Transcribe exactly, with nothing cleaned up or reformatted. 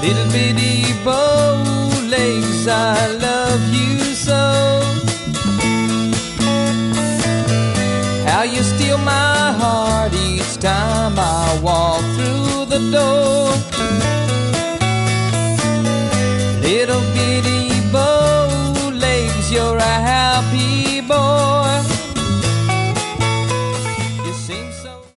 Little bitty bow legs, I love you so. How you steal my heart each time I walk